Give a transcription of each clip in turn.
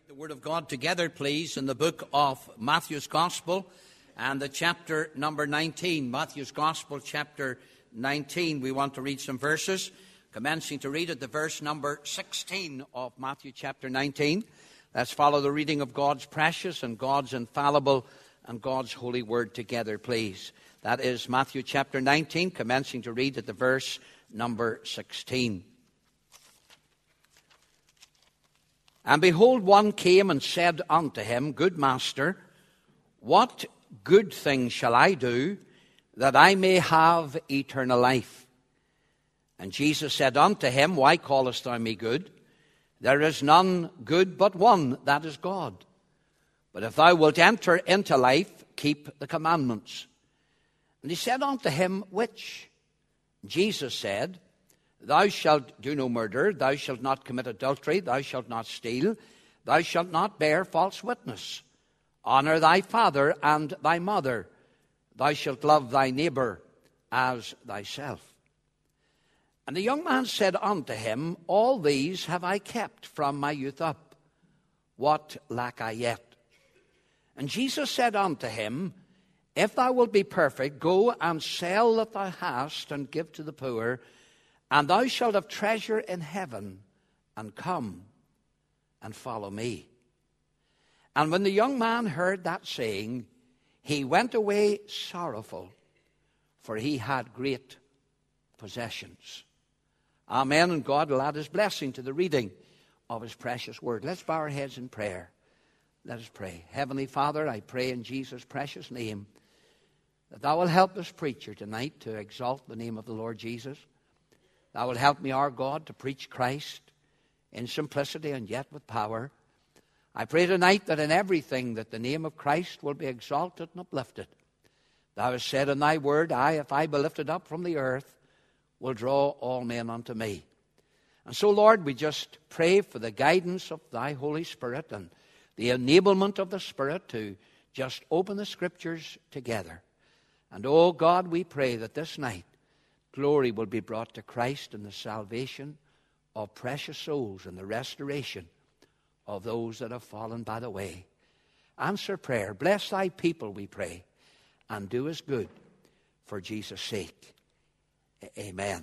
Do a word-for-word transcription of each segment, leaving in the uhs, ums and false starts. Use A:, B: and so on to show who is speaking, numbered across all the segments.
A: The Word of God together, please, in the book of Matthew's Gospel and the chapter number nineteen. Matthew's Gospel, chapter nineteen. We want to read some verses, commencing to read at the verse number sixteen of Matthew chapter nineteen. Let's follow the reading of God's precious and God's infallible and God's holy word together, please. That is Matthew chapter nineteen, commencing to read at the verse number sixteen. And behold, one came and said unto him, Good master, what good thing shall I do, that I may have eternal life? And Jesus said unto him, Why callest thou me good? There is none good but one, that is God. But if thou wilt enter into life, keep the commandments. And he said unto him, Which? Jesus said, Thou shalt do no murder, thou shalt not commit adultery, thou shalt not steal, thou shalt not bear false witness. Honor thy father and thy mother. Thou shalt love thy neighbor as thyself. And the young man said unto him, All these have I kept from my youth up. What lack I yet? And Jesus said unto him, If thou wilt be perfect, go and sell that thou hast, and give to the poor, and thou shalt have treasure in heaven, and come and follow me. And when the young man heard that saying, he went away sorrowful, for he had great possessions. Amen. And God will add his blessing to the reading of his precious word. Let's bow our heads in prayer. Let us pray. Heavenly Father, I pray in Jesus' precious name that thou will help this preacher tonight to exalt the name of the Lord Jesus. Thou will help me, our God, to preach Christ in simplicity and yet with power. I pray tonight that in everything that the name of Christ will be exalted and uplifted. Thou hast said in thy word, I, if I be lifted up from the earth, will draw all men unto me. And so, Lord, we just pray for the guidance of thy Holy Spirit and the enablement of the Spirit to just open the Scriptures together. And, oh God, we pray that this night glory will be brought to Christ in the salvation of precious souls and the restoration of those that have fallen by the way. Answer prayer. Bless thy people, we pray, and do us good for Jesus' sake. Amen.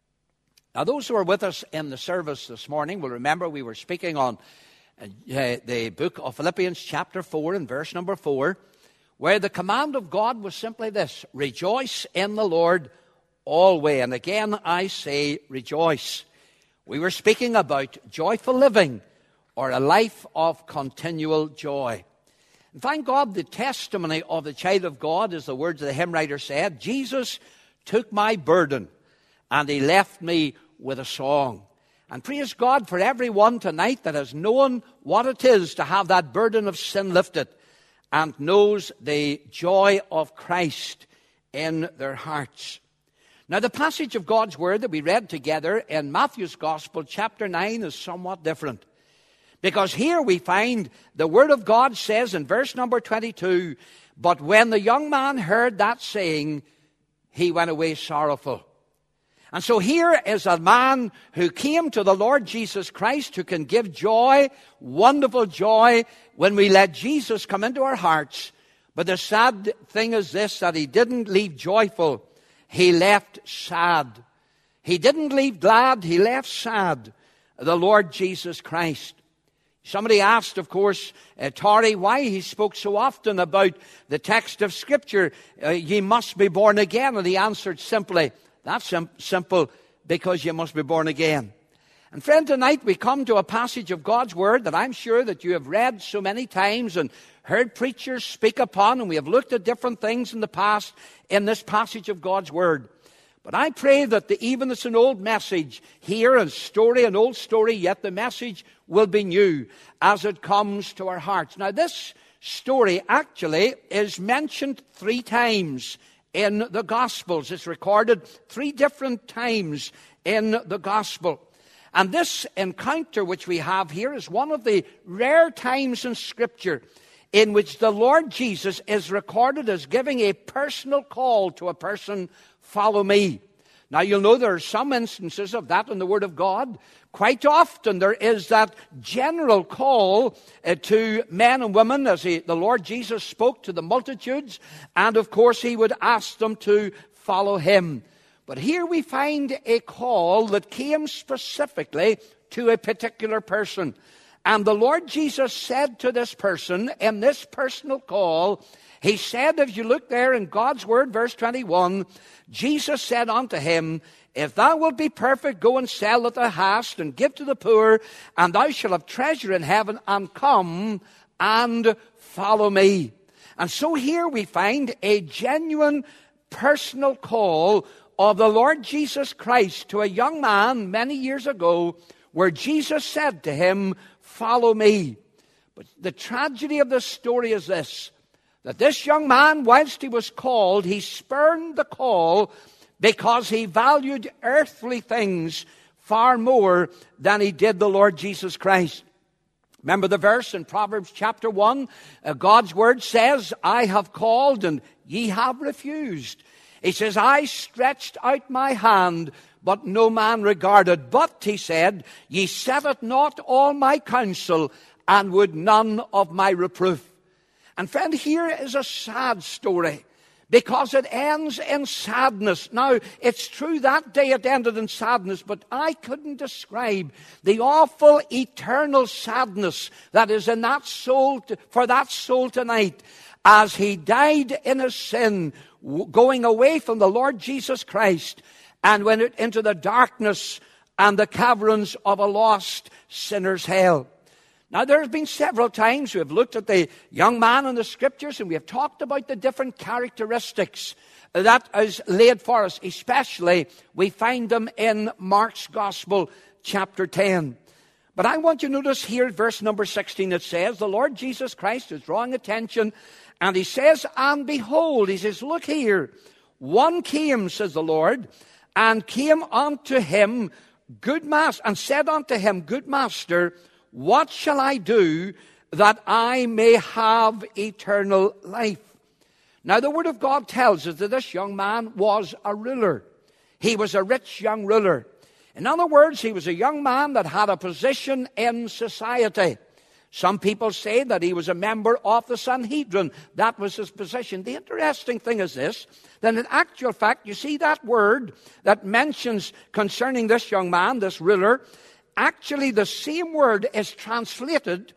A: Now, those who are with us in the service this morning will remember we were speaking on uh, the book of Philippians chapter four and verse number four, where the command of God was simply this: rejoice in the Lord always. And again I say rejoice. We were speaking about joyful living, or a life of continual joy. And thank God, the testimony of the child of God, as the words of the hymn writer said, Jesus took my burden and he left me with a song. And praise God for everyone tonight that has known what it is to have that burden of sin lifted and knows the joy of Christ in their hearts. Now, the passage of God's word that we read together in Matthew's Gospel, chapter nine, is somewhat different. Because here we find the word of God says in verse number twenty-two, But when the young man heard that saying, he went away sorrowful. And so here is a man who came to the Lord Jesus Christ, who can give joy, wonderful joy, when we let Jesus come into our hearts. But the sad thing is this, that he didn't leave joyful. He left sad. He didn't leave glad. He left sad. The Lord Jesus Christ. Somebody asked, of course, uh, Torrey, why he spoke so often about the text of Scripture, uh, ye must be born again. And he answered simply, that's sim- simple, because you must be born again. And friend, tonight we come to a passage of God's Word that I'm sure that you have read so many times and heard preachers speak upon, and we have looked at different things in the past in this passage of God's Word. But I pray that the, even it's an old message here, a story, an old story, yet the message will be new as it comes to our hearts. Now, this story actually is mentioned three times in the Gospels. It's recorded three different times in the Gospel. And this encounter which we have here is one of the rare times in Scripture in which the Lord Jesus is recorded as giving a personal call to a person, follow me. Now, you'll know there are some instances of that in the Word of God. Quite often there is that general call uh, to men and women as he, the Lord Jesus spoke to the multitudes. And, of course, he would ask them to follow him. But here we find a call that came specifically to a particular person. And the Lord Jesus said to this person in this personal call, he said, if you look there in God's Word, verse twenty-one, Jesus said unto him, if thou wilt be perfect, go and sell that thou hast, and give to the poor, and thou shalt have treasure in heaven, and come and follow me. And so here we find a genuine personal call of the Lord Jesus Christ to a young man many years ago, where Jesus said to him, follow me. But the tragedy of this story is this, that this young man, whilst he was called, he spurned the call because he valued earthly things far more than he did the Lord Jesus Christ. Remember the verse in Proverbs chapter one? Uh, God's Word says, I have called and ye have refused. He says, I stretched out my hand, but no man regarded. But, he said, ye set at naught all my counsel, and would none of my reproof. And friend, here is a sad story, because it ends in sadness. Now, it's true that day it ended in sadness, but I couldn't describe the awful eternal sadness that is in that soul, for that soul tonight, as he died in his sin, going away from the Lord Jesus Christ, and went into the darkness and the caverns of a lost sinner's hell. Now, there have been several times we have looked at the young man in the Scriptures, and we have talked about the different characteristics that is laid for us. Especially, we find them in Mark's Gospel, chapter ten. But I want you to notice here, verse number sixteen, it says, the Lord Jesus Christ is drawing attention, and he says, and behold, he says, look here, one came, says the Lord, and came unto him, good master, and said unto him, good master, what shall I do that I may have eternal life? Now, the Word of God tells us that this young man was a ruler. He was a rich young ruler. In other words, he was a young man that had a position in society. Some people say that he was a member of the Sanhedrin. That was his position. The interesting thing is this, that in actual fact, you see that word that mentions concerning this young man, this ruler, actually the same word is translated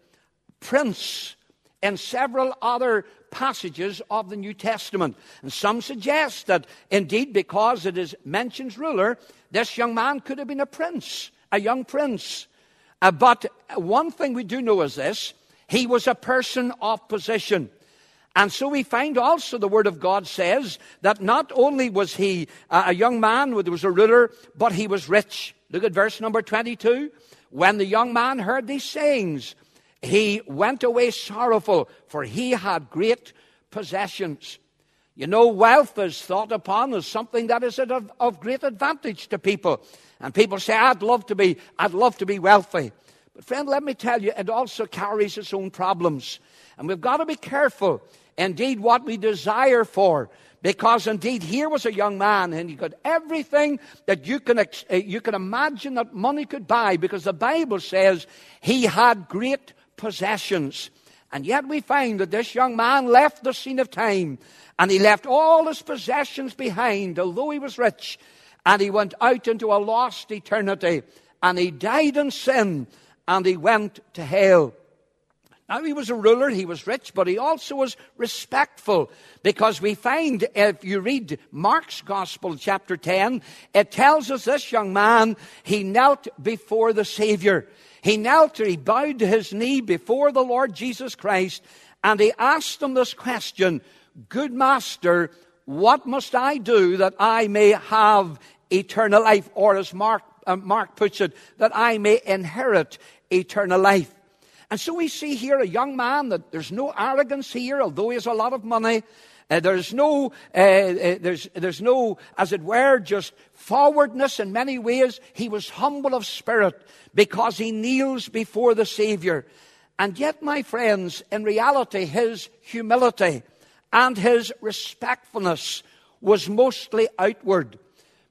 A: prince in several other passages of the New Testament. And some suggest that indeed, because it is mentions ruler, this young man could have been a prince, a young prince. Uh, but one thing we do know is this, he was a person of position. And so we find also the Word of God says that not only was he uh, a young man who was a ruler, but he was rich. Look at verse number twenty-two. When the young man heard these sayings, he went away sorrowful, for he had great possessions. You know, wealth is thought upon as something that is of, of great advantage to people. And people say, I'd love to be, I'd love to be wealthy. But friend, let me tell you, it also carries its own problems. And we've got to be careful, indeed, what we desire for. Because indeed, here was a young man, and he got everything that you can, you can imagine that money could buy, because the Bible says he had great possessions. And yet we find that this young man left the scene of time, and he left all his possessions behind, although he was rich, and he went out into a lost eternity, and he died in sin, and he went to hell. Now, he was a ruler, he was rich, but he also was respectful, because we find, if you read Mark's Gospel, chapter ten, it tells us this young man, he knelt before the Savior. He knelt, he bowed his knee before the Lord Jesus Christ, and he asked him this question, good master, what must I do that I may have eternal life? Or as Mark, uh, Mark puts it, that I may inherit eternal life. And so we see here a young man that there's no arrogance here, although he has a lot of money. Uh, there's no, uh, uh, there's, there's no, as it were, just forwardness in many ways. He was humble of spirit because he kneels before the Savior. And yet, my friends, in reality, his humility and his respectfulness was mostly outward.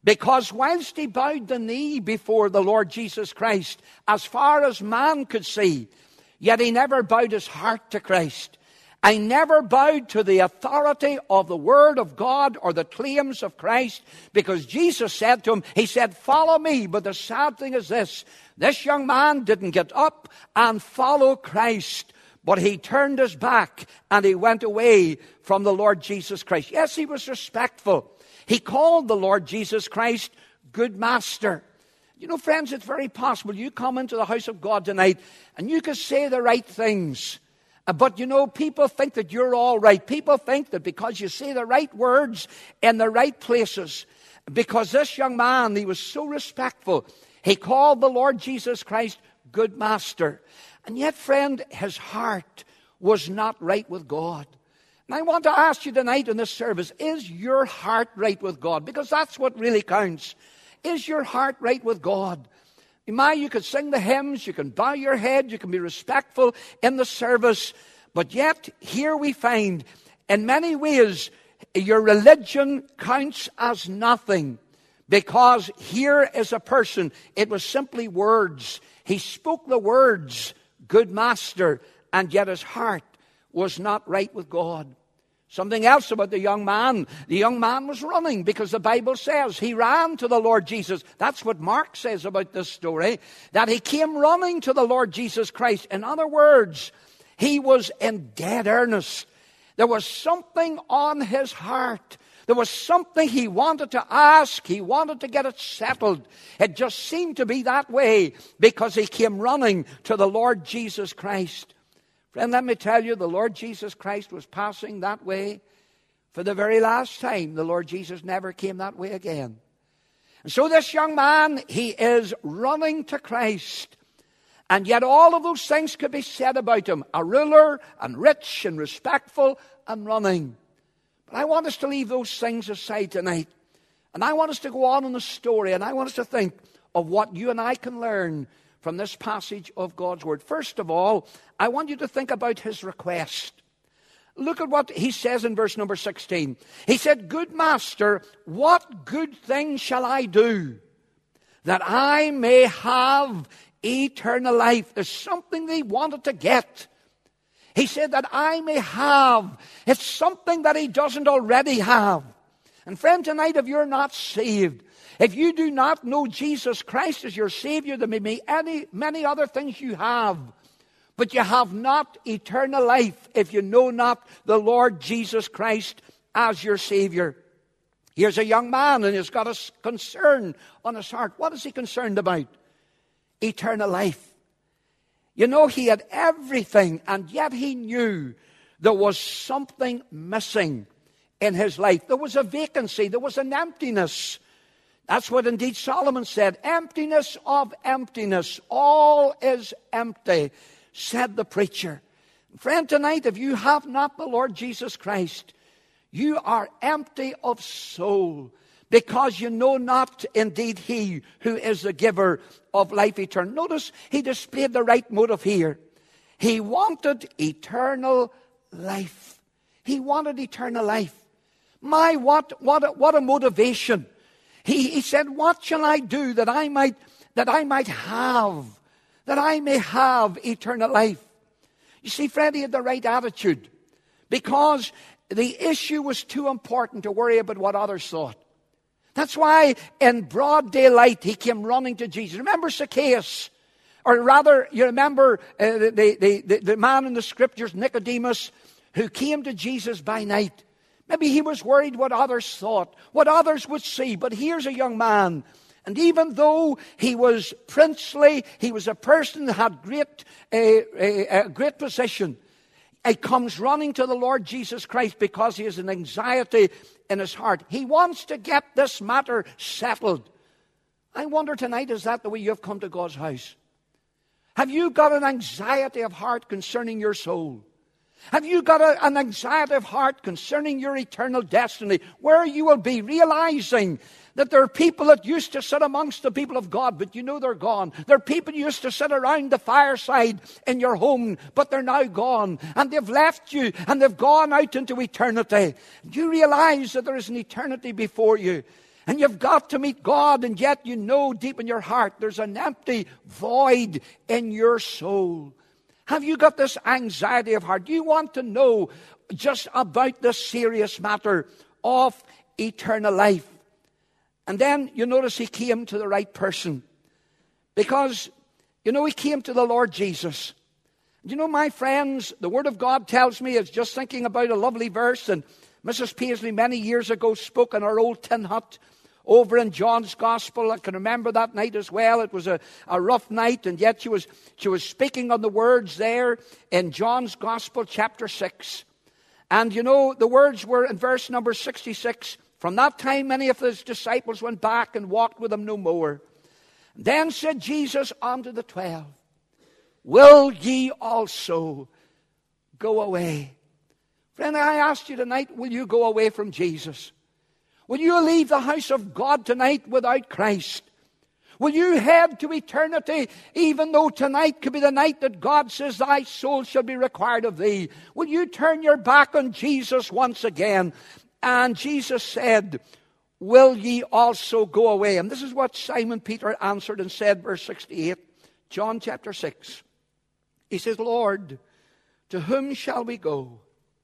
A: Because whilst he bowed the knee before the Lord Jesus Christ, as far as man could see, yet he never bowed his heart to Christ. I never bowed to the authority of the Word of God or the claims of Christ, because Jesus said to him, he said, follow me. But the sad thing is this, this young man didn't get up and follow Christ, but he turned his back and he went away from the Lord Jesus Christ. Yes, he was respectful. He called the Lord Jesus Christ good master. You know, friends, it's very possible you come into the house of God tonight and you can say the right things. But, you know, people think that you're all right. People think that because you say the right words in the right places, because this young man, he was so respectful, he called the Lord Jesus Christ good master. And yet, friend, his heart was not right with God. And I want to ask you tonight in this service, is your heart right with God? Because that's what really counts. Is your heart right with God? My, you can sing the hymns, you can bow your head, you can be respectful in the service, but yet here we find, in many ways, your religion counts as nothing, because here is a person, it was simply words. He spoke the words, good master, and yet his heart was not right with God. Something else about the young man. The young man was running because the Bible says he ran to the Lord Jesus. That's what Mark says about this story, that he came running to the Lord Jesus Christ. In other words, he was in dead earnest. There was something on his heart. There was something he wanted to ask. He wanted to get it settled. It just seemed to be that way because he came running to the Lord Jesus Christ. Friend, let me tell you, the Lord Jesus Christ was passing that way for the very last time. The Lord Jesus never came that way again. And so this young man, he is running to Christ. And yet all of those things could be said about him. A ruler, and rich, and respectful, and running. But I want us to leave those things aside tonight. And I want us to go on in the story. And I want us to think of what you and I can learn from this passage of God's Word. First of all, I want you to think about his request. Look at what he says in verse number sixteen. He said, good master, what good thing shall I do that I may have eternal life? There's something they wanted to get. He said that I may have. It's something that he doesn't already have. And friend, tonight, if you're not saved, if you do not know Jesus Christ as your Savior, there may be any, many other things you have, but you have not eternal life if you know not the Lord Jesus Christ as your Savior. Here's a young man and he's got a concern on his heart. What is he concerned about? Eternal life. You know, he had everything, and yet he knew there was something missing in his life. There was a vacancy. There was an emptiness. That's what indeed Solomon said. Emptiness of emptiness. All is empty, said the preacher. Friend, tonight, if you have not the Lord Jesus Christ, you are empty of soul, because you know not indeed he who is the giver of life eternal. Notice he displayed the right motive here. He wanted eternal life. He wanted eternal life. My, what, what, a, what a motivation. He, he said, what shall I do that I might, that I might have, that I may have eternal life? You see, Fred, he had the right attitude, because the issue was too important to worry about what others thought. That's why in broad daylight he came running to Jesus. Remember Zacchaeus? Or rather, you remember uh, the, the, the, the man in the scriptures, Nicodemus, who came to Jesus by night. Maybe he was worried what others thought, what others would see. But here's a young man, and even though he was princely, he was a person that had great, uh, a, a great position, he comes running to the Lord Jesus Christ because he has an anxiety in his heart. He wants to get this matter settled. I wonder tonight, is that the way you've come to God's house? Have you got an anxiety of heart concerning your soul? Have you got a, an anxiety of heart concerning your eternal destiny, where you will be, realizing that there are people that used to sit amongst the people of God, but you know they're gone. There are people who used to sit around the fireside in your home, but they're now gone. And they've left you, and they've gone out into eternity. You realize that there is an eternity before you. And you've got to meet God, and yet you know deep in your heart there's an empty void in your soul. Have you got this anxiety of heart? Do you want to know just about this serious matter of eternal life? And then you notice he came to the right person. Because, you know, he came to the Lord Jesus. You know, my friends, the Word of God tells me, it's just thinking about a lovely verse, and Missus Paisley many years ago spoke in our old tin hut over in John's Gospel. I can remember that night as well. It was a, a rough night, and yet she was, she was speaking on the words there in John's Gospel, chapter six. And you know, the words were in verse number sixty-six. From that time, many of his disciples went back and walked with him no more. Then said Jesus unto the twelve, will ye also go away? Friend, I asked you tonight, will you go away from Jesus? Will you leave the house of God tonight without Christ? Will you head to eternity, even though tonight could be the night that God says, thy soul shall be required of thee? Will you turn your back on Jesus once again? And Jesus said, will ye also go away? And this is what Simon Peter answered and said, verse sixty-eight, John chapter six. He says, Lord, to whom shall we go?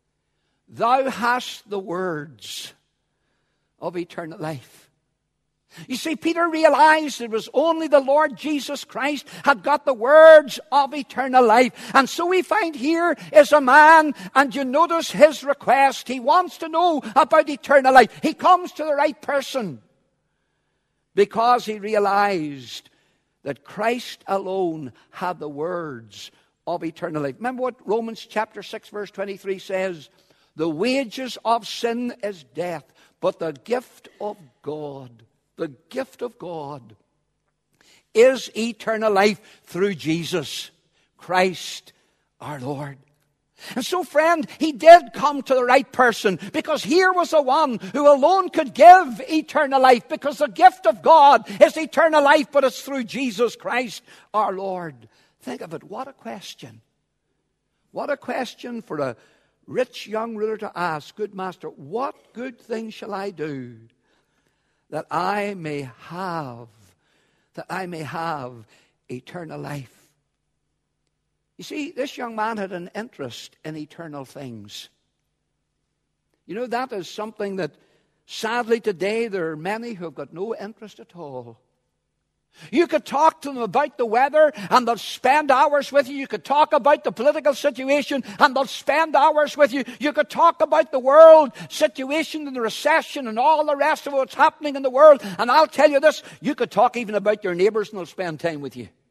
A: Thou hast the words of eternal life. You see, Peter realized it was only the Lord Jesus Christ had got the words of eternal life. And so we find here is a man, and you notice his request. He wants to know about eternal life. He comes to the right person because he realized that Christ alone had the words of eternal life. Remember what Romans chapter six verse twenty-three says? The wages of sin is death, but the gift of God, the gift of God is eternal life through Jesus Christ our Lord. And so, friend, he did come to the right person, because here was the one who alone could give eternal life, because the gift of God is eternal life, but it's through Jesus Christ our Lord. Think of it. What a question. What a question for a rich young ruler to ask. Good master, what good thing shall I do that I may have, that I may have eternal life? You see, this young man had an interest in eternal things. You know, that is something that sadly today there are many who have got no interest at all. You could talk to them about the weather and they'll spend hours with you. You could talk about the political situation and they'll spend hours with you. You could talk about the world situation and the recession and all the rest of what's happening in the world. And I'll tell you this, you could talk even about your neighbors and they'll spend time with you.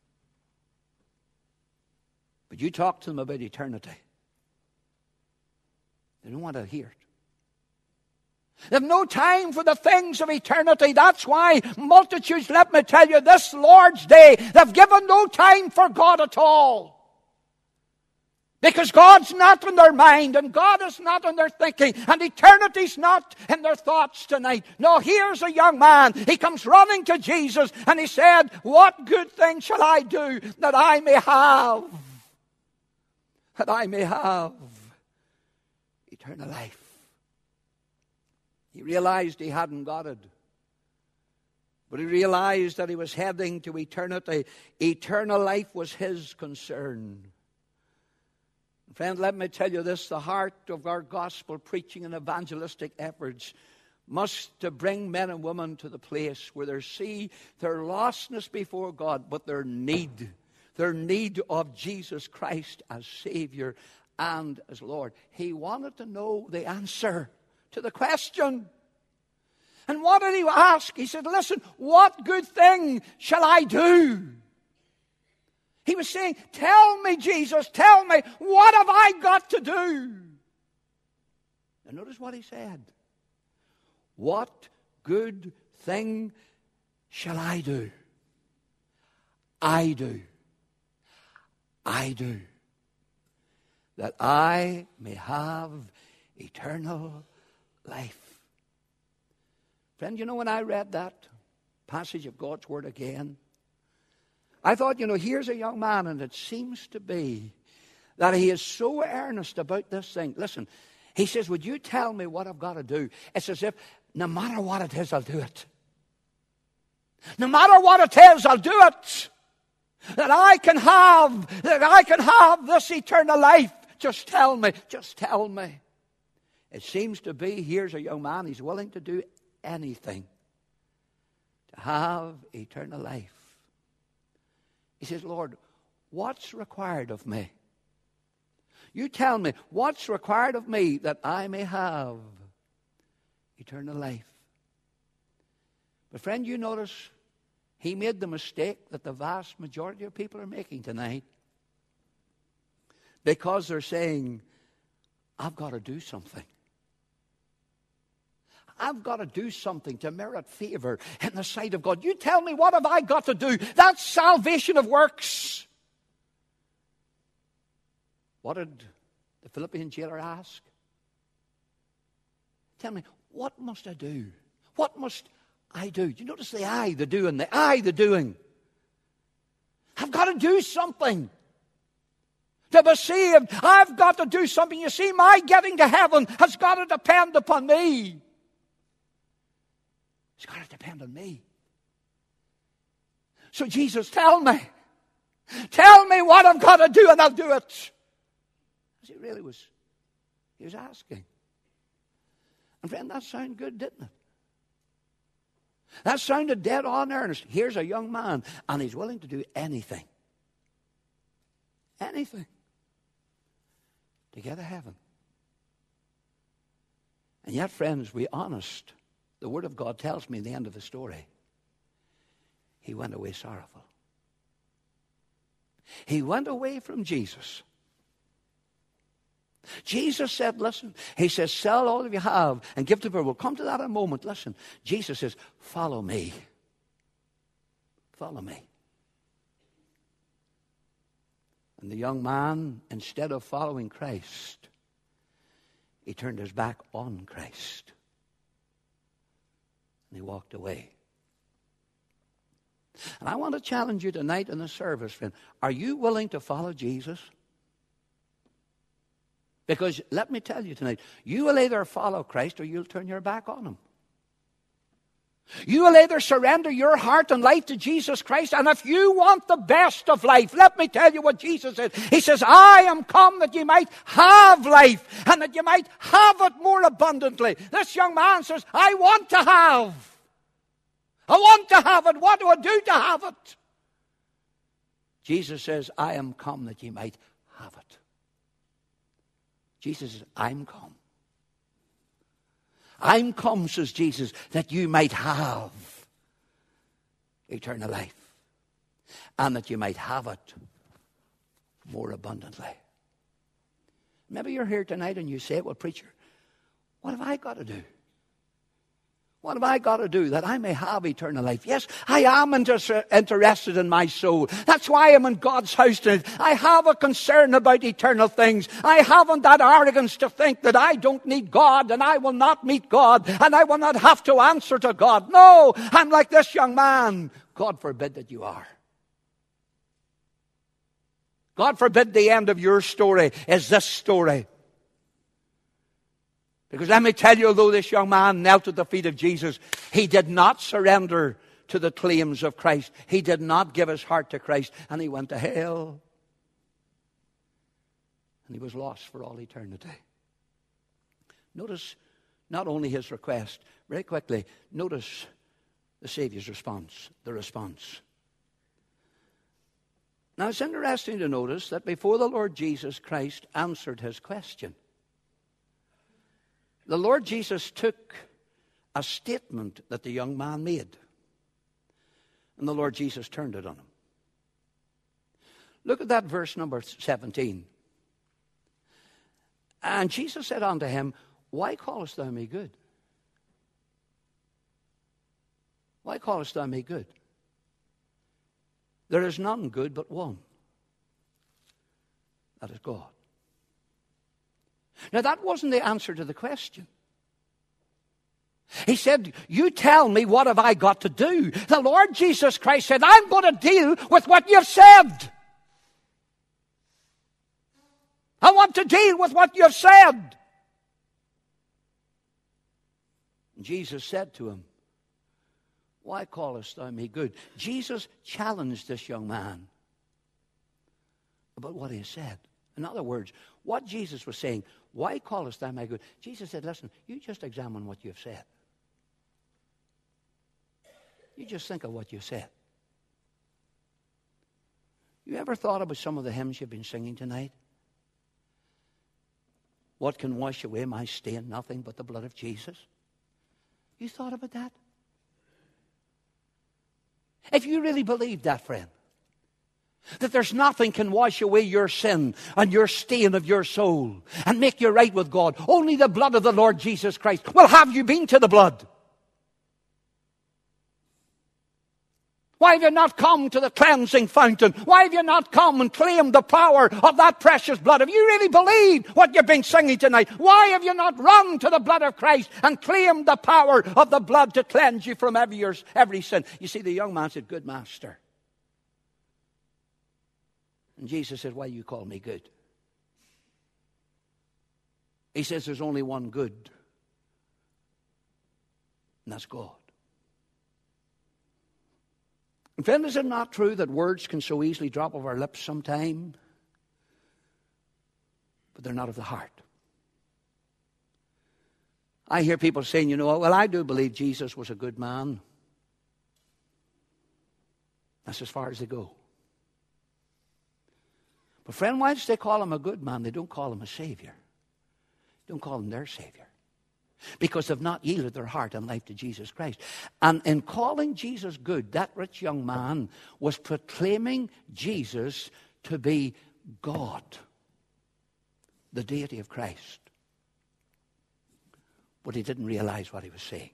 A: But you talk to them about eternity, they don't want to hear it. They have no time for the things of eternity. That's why multitudes, let me tell you, this Lord's Day, they've given no time for God at all. Because God's not in their mind, and God is not in their thinking, and eternity's not in their thoughts tonight. No, here's a young man. He comes running to Jesus, and he said, what good thing shall I do that I may have, that I may have eternal life? He realized he hadn't got it. But he realized that he was heading to eternity. Eternal life was his concern. Friend, let me tell you this. The heart of our gospel preaching and evangelistic efforts must to bring men and women to the place where they see their lostness before God, but their need, their need of Jesus Christ as Savior and as Lord. He wanted to know the answer to the question. And what did he ask? He said, listen, what good thing shall I do? He was saying, tell me, Jesus, tell me, what have I got to do? And notice what he said. What good thing shall I do? I do. I do. That I may have eternal life. Friend, you know, when I read that passage of God's Word again, I thought, you know, here's a young man, and it seems to be that he is so earnest about this thing. Listen, he says, would you tell me what I've got to do? It's as if no matter what it is, I'll do it. No matter what it is, I'll do it. That I can have, that I can have this eternal life. Just tell me, just tell me. It seems to be, here's a young man, he's willing to do anything to have eternal life. He says, Lord, what's required of me? You tell me, what's required of me that I may have eternal life? But friend, you notice he made the mistake that the vast majority of people are making tonight. Because they're saying, I've got to do something. I've got to do something to merit favor in the sight of God. You tell me, what have I got to do? That's salvation of works. What did the Philippian jailer ask? Tell me, what must I do? What must I do? Do you notice the I, the doing, the I, the doing? I've got to do something to be saved. I've got to do something. You see, my getting to heaven has got to depend upon me. It's got to depend on me. So Jesus, tell me. Tell me what I've got to do and I'll do it. As he really was, he was asking. And friend, that sounded good, didn't it? That sounded dead on earnest. Here's a young man and he's willing to do anything. Anything. To get to heaven. And yet, friends, be honest. The Word of God tells me in the end of the story, he went away sorrowful. He went away from Jesus. Jesus said, listen, he says, sell all that you have and give to the poor. We'll come to that in a moment. Listen, Jesus says, follow me. Follow me. And the young man, instead of following Christ, he turned his back on Christ. And he walked away. And I want to challenge you tonight in the service, friend. Are you willing to follow Jesus? Because let me tell you tonight, you will either follow Christ or you'll turn your back on him. You will either surrender your heart and life to Jesus Christ, and if you want the best of life, let me tell you what Jesus said. He says, I am come that you might have life, and that you might have it more abundantly. This young man says, I want to have. I want to have it. What do I do to have it? Jesus says, I am come that you might have it. Jesus says, I'm come. I'm come, says Jesus, that you might have eternal life. And that you might have it more abundantly. Maybe you're here tonight and you say, well, preacher, what have I got to do? What have I got to do that I may have eternal life? Yes, I am inter- interested in my soul. That's why I'm in God's house tonight. I have a concern about eternal things. I haven't that arrogance to think that I don't need God and I will not meet God and I will not have to answer to God. No, I'm like this young man. God forbid that you are. God forbid the end of your story is this story. Because let me tell you, although this young man knelt at the feet of Jesus, he did not surrender to the claims of Christ. He did not give his heart to Christ, and he went to hell. And he was lost for all eternity. Notice not only his request, very quickly, notice the Savior's response, the response. Now it's interesting to notice that before the Lord Jesus Christ answered his question, the Lord Jesus took a statement that the young man made. And the Lord Jesus turned it on him. Look at that verse number seventeen. And Jesus said unto him, why callest thou me good? Why callest thou me good? There is none good but one. That is God. Now, that wasn't the answer to the question. He said, you tell me, what have I got to do? The Lord Jesus Christ said, I'm going to deal with what you've said. I want to deal with what you've said. And Jesus said to him, why callest thou me good? Jesus challenged this young man about what he said. In other words, what Jesus was saying, why callest thou me good? Jesus said, listen, you just examine what you've said. You just think of what you said. You ever thought about some of the hymns you've been singing tonight? What can wash away my stain? Nothing but the blood of Jesus. You thought about that? If you really believe that, friend, that there's nothing can wash away your sin and your stain of your soul and make you right with God, only the blood of the Lord Jesus Christ. Well, have you been to the blood? Why have you not come to the cleansing fountain? Why have you not come and claimed the power of that precious blood? Have you really believed what you've been singing tonight? Why have you not run to the blood of Christ and claimed the power of the blood to cleanse you from every, every sin? You see, the young man said, good master. And Jesus said, why you call me good? He says there's only one good, and that's God. And friend, is it not true that words can so easily drop off our lips sometime? But they're not of the heart. I hear people saying, you know, well, I do believe Jesus was a good man. That's as far as they go. But friend, why do they call him a good man? They don't call him a Savior. They don't call him their Savior. Because they've not yielded their heart and life to Jesus Christ. And in calling Jesus good, that rich young man was proclaiming Jesus to be God, the deity of Christ. But he didn't realize what he was saying.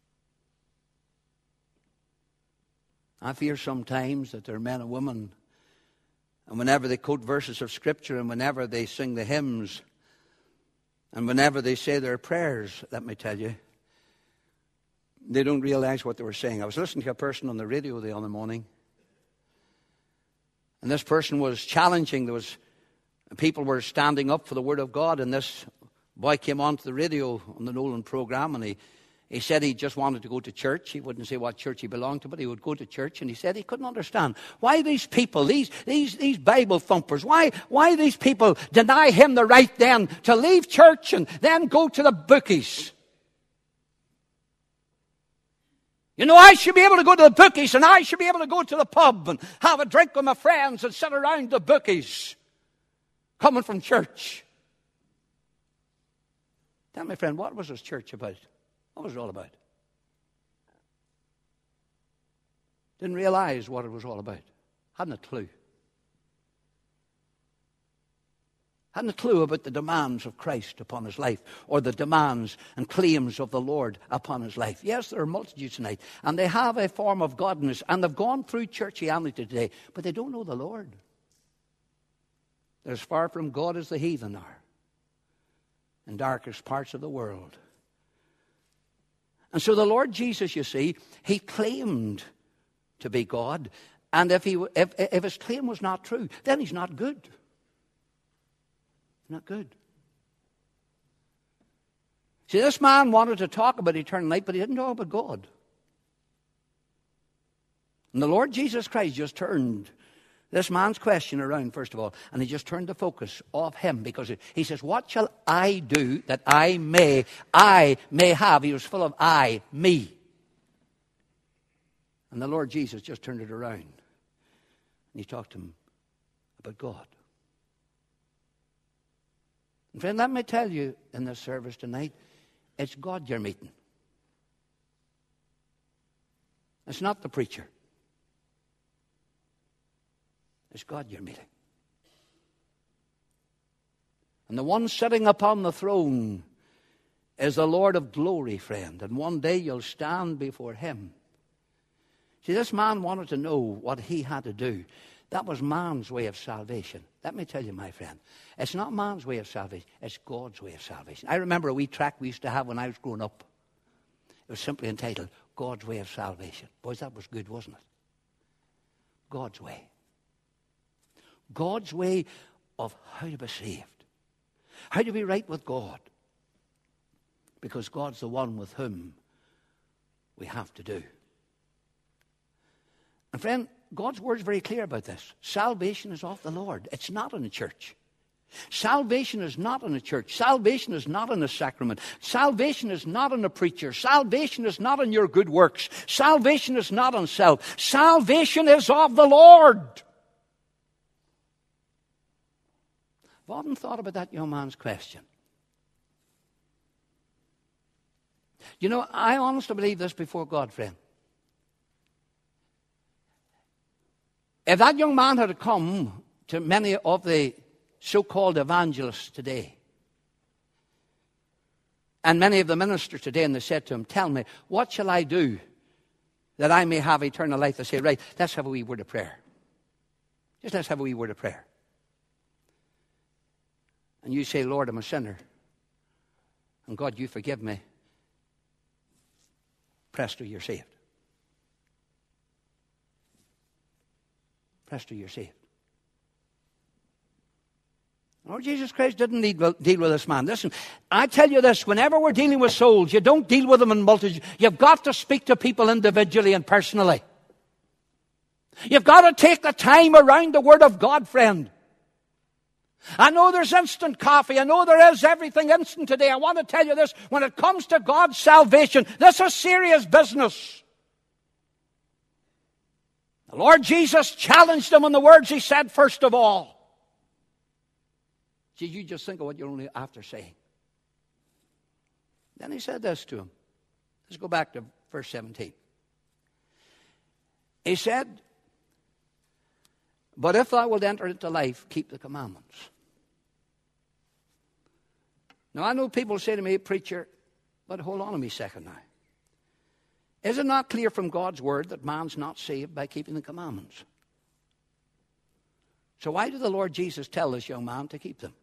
A: I fear sometimes that there are men and women, and whenever they quote verses of Scripture and whenever they sing the hymns, and whenever they say their prayers, let me tell you, they don't realize what they were saying. I was listening to a person on the radio the other morning, and this person was challenging. There was people were standing up for the Word of God, and this boy came onto the radio on the Nolan program, and he, he said he just wanted to go to church. He wouldn't say what church he belonged to, but he would go to church, and he said he couldn't understand why these people, these these these Bible thumpers, why why these people deny him the right then to leave church and then go to the bookies. You know, I should be able to go to the bookies, and I should be able to go to the pub and have a drink with my friends and sit around the bookies coming from church. Tell me, friend, what was this church about? What was it all about? Didn't realize what it was all about. Hadn't a clue. Hadn't a clue about the demands of Christ upon his life, or the demands and claims of the Lord upon his life. Yes, there are multitudes tonight, and they have a form of godliness, and they've gone through churchianity today, but they don't know the Lord. They're as far from God as the heathen are in darkest parts of the world. And so the Lord Jesus, you see, he claimed to be God. And if, he, if, if his claim was not true, then he's not good. Not good. See, this man wanted to talk about eternal life, but he didn't talk about God. And the Lord Jesus Christ just turned this man's question around, first of all, and he just turned the focus off him, because he says, what shall I do that I may, I may have? He was full of I, me. And the Lord Jesus just turned it around, and he talked to him about God. And friend, let me tell you in this service tonight, it's God you're meeting. It's not the preacher. It's God you're meeting. And the one sitting upon the throne is the Lord of glory, friend. And one day you'll stand before him. See, this man wanted to know what he had to do. That was man's way of salvation. Let me tell you, my friend, it's not man's way of salvation. It's God's way of salvation. I remember a wee track we used to have when I was growing up. It was simply entitled, God's Way of Salvation. Boys, that was good, wasn't it? God's way. God's way of how to be saved. How to be right with God. Because God's the one with whom we have to do. And friend, God's word is very clear about this. Salvation is of the Lord. It's not in the church. Salvation is not in a church. Salvation is not in a sacrament. Salvation is not in a preacher. Salvation is not in your good works. Salvation is not on self. Salvation is of the Lord. I've often thought about that young man's question. You know, I honestly believe this before God, friend. If that young man had come to many of the so-called evangelists today, and many of the ministers today, and they said to him, tell me, what shall I do that I may have eternal life? They say, right, let's have a wee word of prayer. Just let's have a wee word of prayer. And you say, Lord, I'm a sinner. And God, you forgive me. Presto, you're saved. Presto, you're saved. Lord Jesus Christ didn't need, deal with this man. Listen, I tell you this, whenever we're dealing with souls, you don't deal with them in multitudes. You've got to speak to people individually and personally. You've got to take the time around the Word of God, friend. I know there's instant coffee. I know there is everything instant today. I want to tell you this. When it comes to God's salvation, this is serious business. The Lord Jesus challenged him in the words he said first of all. See, you just think of what you're only after saying. Then he said this to him. Let's go back to verse seventeen. He said, but if thou wilt enter into life, keep the commandments. Now, I know people say to me, preacher, but hold on a me second now. Is it not clear from God's word that man's not saved by keeping the commandments? So why did the Lord Jesus tell this young man to keep them?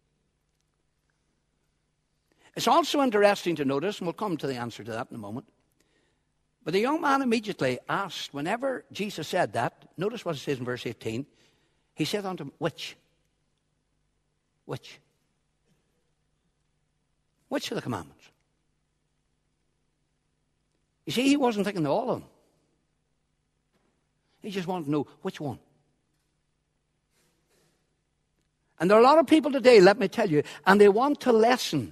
A: It's also interesting to notice, and we'll come to the answer to that in a moment, but the young man immediately asked, whenever Jesus said that, notice what it says in verse eighteen, he said unto him, which? Which? Which of the commandments? You see, he wasn't thinking of all of them. He just wanted to know which one. And there are a lot of people today, let me tell you, and they want to lessen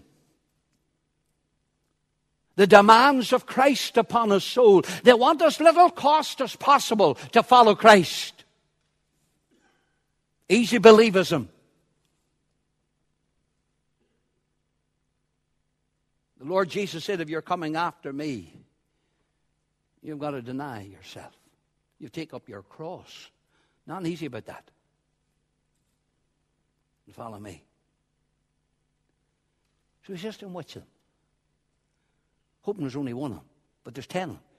A: the demands of Christ upon his soul. They want as little cost as possible to follow Christ. Easy believism. The Lord Jesus said, if you're coming after me, you've got to deny yourself. You take up your cross. Not easy about that. And follow me. So he's just in which of them? Hoping there's only one of them, but there's ten of them.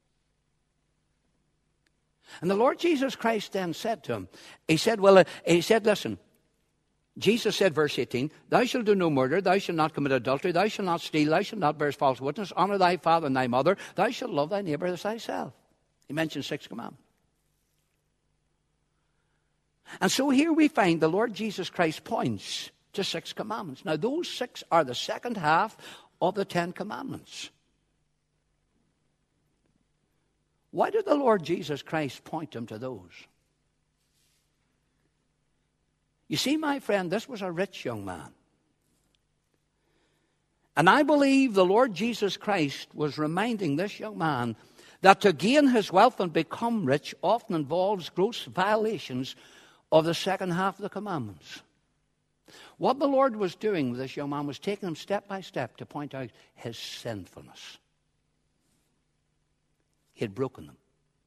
A: And the Lord Jesus Christ then said to him, he said, well, uh, he said, listen, Jesus said, verse eighteen, thou shalt do no murder, thou shalt not commit adultery, thou shalt not steal, thou shalt not bear false witness, honor thy father and thy mother, thou shalt love thy neighbor as thyself. He mentioned six commandments. And so here we find the Lord Jesus Christ points to six commandments. Now those six are the second half of the Ten Commandments. Why did the Lord Jesus Christ point him to those? You see, my friend, this was a rich young man. And I believe the Lord Jesus Christ was reminding this young man that to gain his wealth and become rich often involves gross violations of the second half of the commandments. What the Lord was doing with this young man was taking him step by step to point out his sinfulness. He had broken them.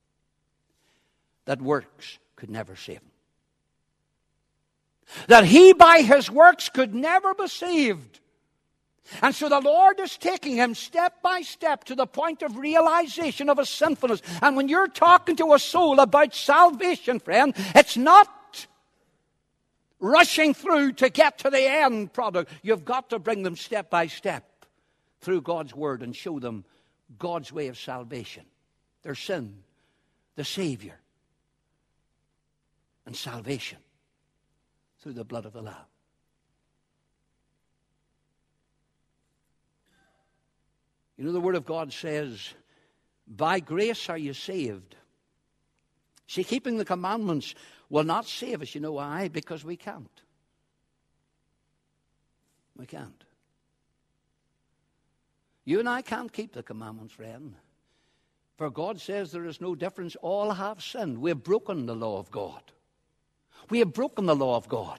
A: That works could never save him. That he by his works could never be saved. And so the Lord is taking him step by step to the point of realization of his sinfulness. And when you're talking to a soul about salvation, friend, it's not rushing through to get to the end product. You've got to bring them step by step through God's word and show them God's way of salvation. Their sin, the Savior, and salvation through the blood of the Lamb. You know, the Word of God says By grace are you saved. See, keeping the commandments will not save us. You know why? Because we can't. We can't. You and I can't keep the commandments, friend. For God says there is no difference. All have sinned. We have broken the law of God. We have broken the law of God.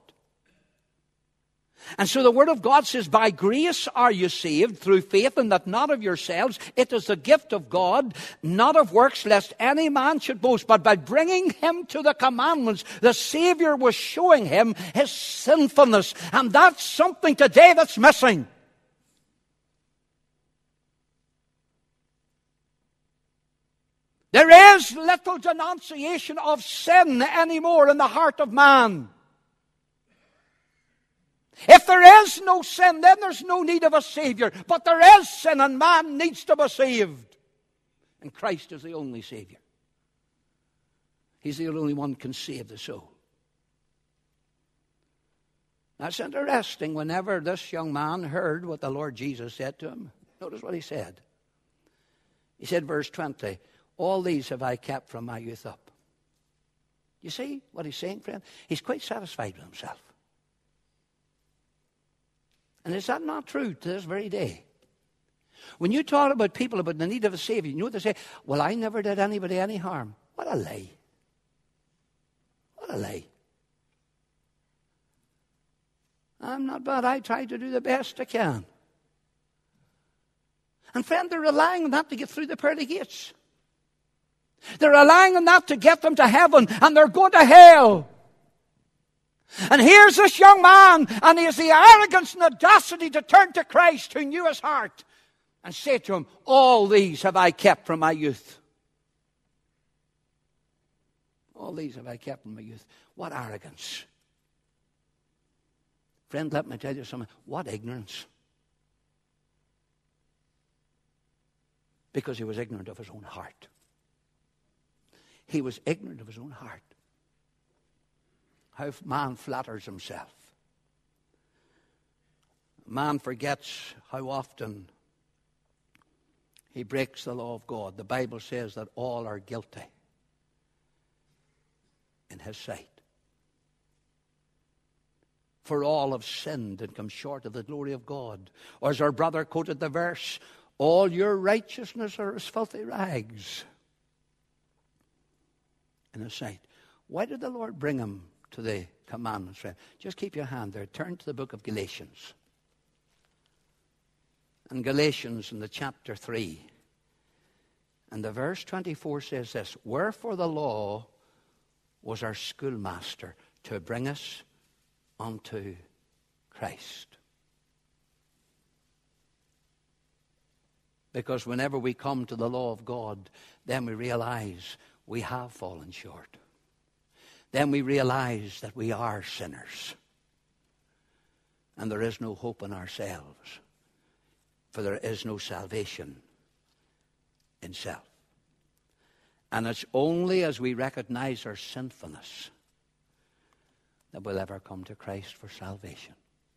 A: And so the Word of God says, by grace are you saved through faith, and that not of yourselves. It is the gift of God, not of works, lest any man should boast. But by bringing him to the commandments, the Savior was showing him his sinfulness. And that's something today that's missing. There is little denunciation of sin anymore in the heart of man. If there is no sin, then there's no need of a Savior. But there is sin, and man needs to be saved. And Christ is the only Savior. He's the only one who can save the soul. That's interesting. Whenever this young man heard what the Lord Jesus said to him, notice what he said. He said, verse twenty, all these have I kept from my youth up. You see what he's saying, friend? He's quite satisfied with himself. And is that not true to this very day? When you talk about people about the need of a Savior, you know what they say? Well, I never did anybody any harm. What a lie. What a lie. I'm not bad. I try to do the best I can. And friend, they're relying on that to get through the pearly gates. They're relying on that to get them to heaven, and they're going to hell. And here's this young man, and he has the arrogance and audacity to turn to Christ, who knew his heart, and say to him, all these have I kept from my youth. All these have I kept from my youth. What arrogance. Friend, let me tell you something. What ignorance. Because he was ignorant of his own heart. He was ignorant of his own heart. How man flatters himself. Man forgets how often he breaks the law of God. The Bible says that all are guilty in his sight. For all have sinned and come short of the glory of God. Or as our brother quoted the verse, all your righteousness are as filthy rags in his sight. Why did the Lord bring him to the commandments, friend? Just keep your hand there. Turn to the book of Galatians. And Galatians in the chapter three. And the verse twenty-four says this, wherefore the law was our schoolmaster to bring us unto Christ. Because whenever we come to the law of God, then we realize we have fallen short. Then we realize that we are sinners. And there is no hope in ourselves. For there is no salvation in self. And it's only as we recognize our sinfulness that we'll ever come to Christ for salvation.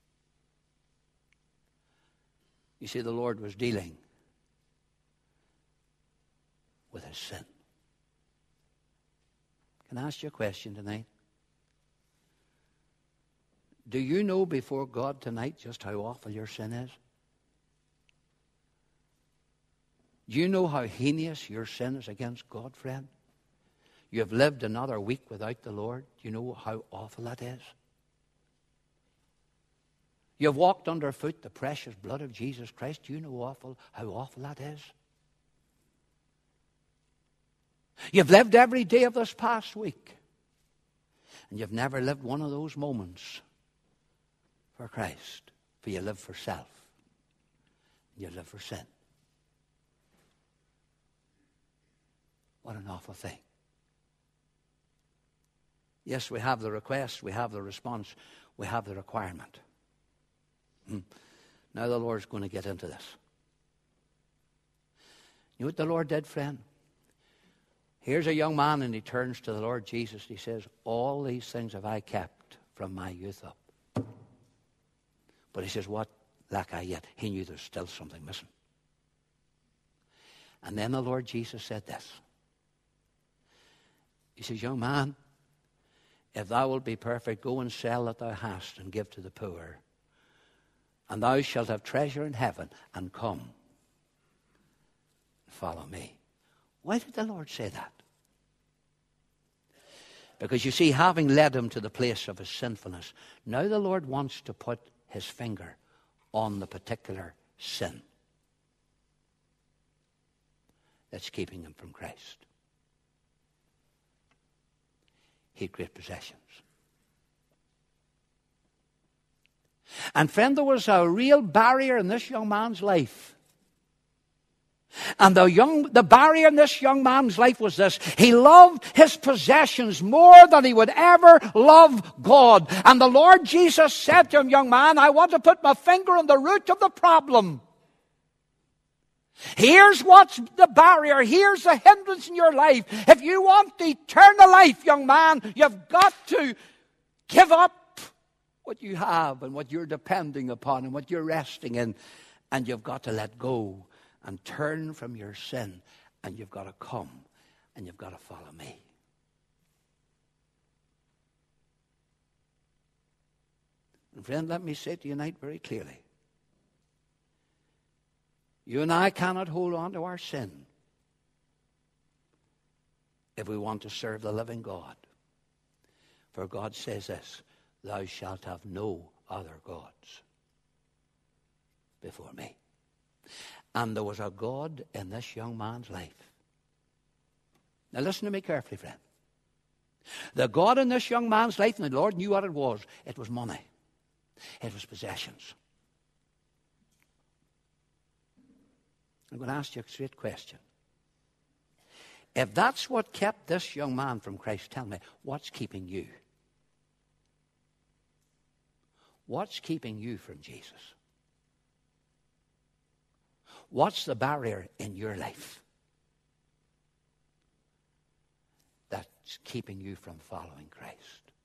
A: You see, the Lord was dealing with his sin. Can I ask you a question tonight? Do you know before God tonight just how awful your sin is? Do you know how heinous your sin is against God, friend? You have lived another week without the Lord. Do you know how awful that is? You have walked underfoot the precious blood of Jesus Christ. Do you know awful, how awful that is? You've lived every day of this past week, and you've never lived one of those moments for Christ. For you live for self. You live for sin. What an awful thing. Yes, we have the request, we have the response, we have the requirement. Hmm. Now the Lord's going to get into this. You know what the Lord did, friend? Here's a young man, and he turns to the Lord Jesus. He says, all these things have I kept from my youth up. But he says, what lack I yet? He knew there's still something missing. And then the Lord Jesus said this. He says, young man, if thou wilt be perfect, go and sell that thou hast and give to the poor, and thou shalt have treasure in heaven, and come, follow me. Why did the Lord say that? Because you see, having led him to the place of his sinfulness, now the Lord wants to put his finger on the particular sin that's keeping him from Christ. He had great possessions. And friend, there was a real barrier in this young man's life. And the young, the barrier in this young man's life was this. He loved his possessions more than he would ever love God. And the Lord Jesus said to him, young man, I want to put my finger on the root of the problem. Here's what's the barrier. Here's the hindrance in your life. If you want eternal life, young man, you've got to give up what you have and what you're depending upon and what you're resting in. And you've got to let go and turn from your sin. And you've got to come and you've got to follow me. And friend, let me say to you tonight very clearly. You and I cannot hold on to our sin if we want to serve the living God. For God says this, thou shalt have no other gods before me. And there was a God in this young man's life. Now listen to me carefully, friend. The God in this young man's life, and the Lord knew what it was. It was money. It was possessions. I'm going to ask you a straight question. If that's what kept this young man from Christ, tell me, what's keeping you? What's keeping you from Jesus? What's the barrier in your life that's keeping you from following Christ?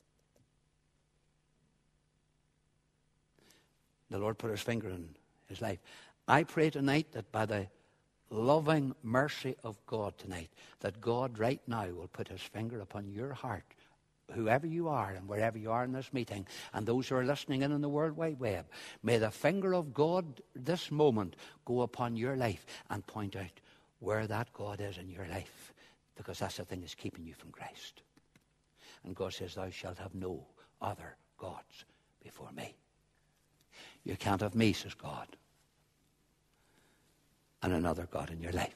A: The Lord put his finger in his life. I pray tonight that by the loving mercy of God tonight, that God right now will put his finger upon your heart, whoever you are and wherever you are in this meeting, and those who are listening in on the World Wide Web. May the finger of God this moment go upon your life and point out where that God is in your life, because that's the thing that's keeping you from Christ. And God says, thou shalt have no other gods before me. You can't have me, says God, and another God in your life.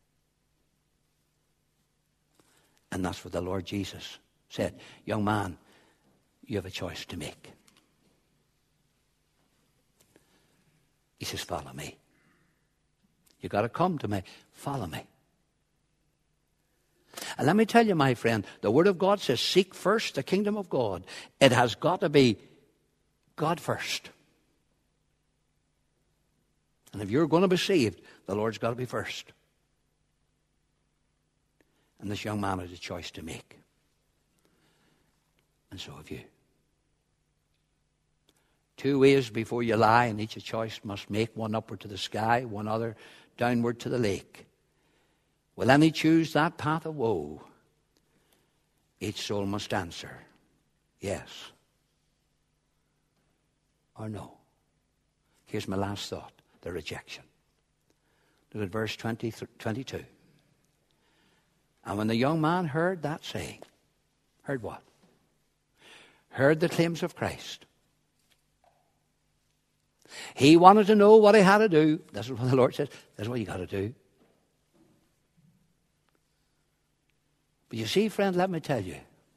A: And that's what the Lord Jesus said. Young man, you have a choice to make. He says, follow me. You've got to come to me. Follow me. And let me tell you, my friend, the Word of God says, seek first the kingdom of God. It has got to be God first. And if you're going to be saved, the Lord's got to be first. And this young man had a choice to make. And so have you. Two ways before you lie, and each a choice must make, one upward to the sky, one other downward to the lake. Will any choose that path of woe? Each soul must answer, yes or no. Here's my last thought, the rejection. Look at verse twenty, twenty-two. And when the young man heard that saying, heard what? Heard the claims of Christ. He wanted to know what he had to do. This is what the Lord says. This is what you got to do. But you see, friend, let me tell you.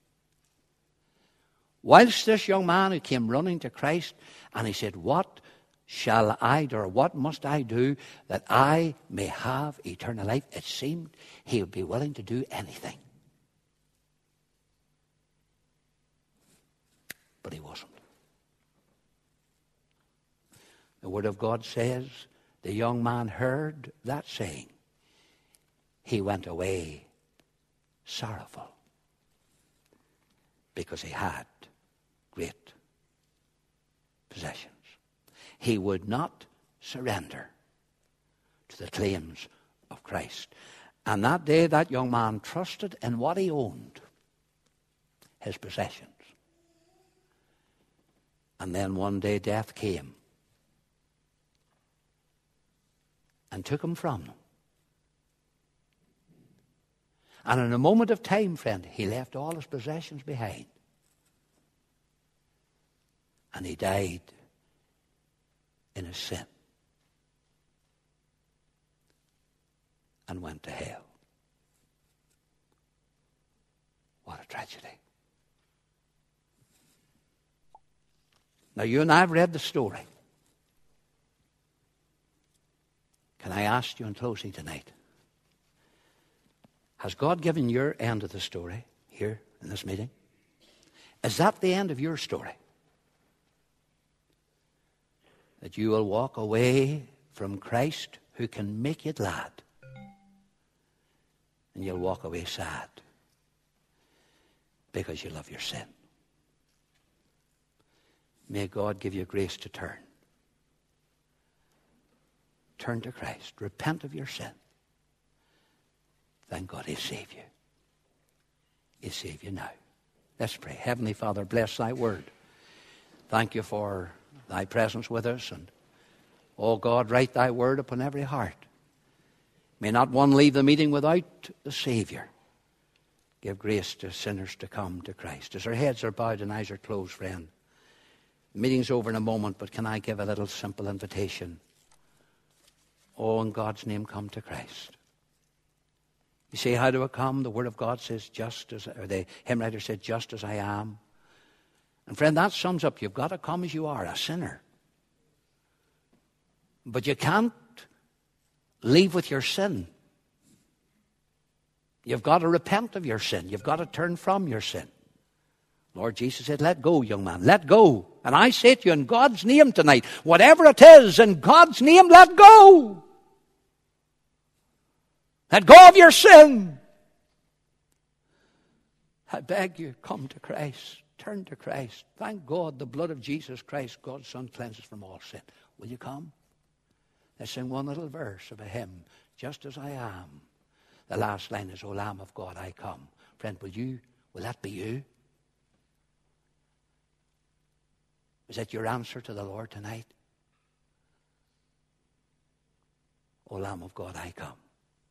A: Whilst this young man who came running to Christ, and he said, what shall I do, or what must I do that I may have eternal life? It seemed he would be willing to do anything. But he wasn't. The Word of God says, the young man heard that saying. He went away sorrowful because he had great possessions. He would not surrender to the claims of Christ. And that day that young man trusted in what he owned, his possessions. And then one day death came and took him from them. And in a moment of time, friend, he left all his possessions behind. And he died in his sin. And went to hell. What a tragedy. Now you and I have read the story. Can I ask you in closing tonight, has God given your end of the story here in this meeting? Is that the end of your story? That you will walk away from Christ who can make you glad, and you'll walk away sad because you love your sin. May God give you grace to turn. Turn to Christ. Repent of your sin. Thank God He'll save you. He'll save you now. Let's pray. Heavenly Father, bless thy word. Thank you for thy presence with us. And, oh God, write thy word upon every heart. May not one leave the meeting without the Savior. Give grace to sinners to come to Christ. As our heads are bowed and eyes are closed, friend, the meeting's over in a moment, but can I give a little simple invitation? Oh, in God's name, come to Christ. You say, how do I come? The Word of God says, just as, or the hymn writer said, just as I am. And friend, that sums up, you've got to come as you are, a sinner. But you can't leave with your sin. You've got to repent of your sin. You've got to turn from your sin. Lord Jesus said, let go, young man, let go. And I say to you in God's name tonight, whatever it is, in God's name, let go. Let go of your sin. I beg you, come to Christ. Turn to Christ. Thank God the blood of Jesus Christ, God's Son, cleanses from all sin. Will you come? Let's sing one little verse of a hymn, just as I am. The last line is, O Lamb of God, I come. Friend, will you, will that be you? Is that your answer to the Lord tonight? O Lamb of God, I come.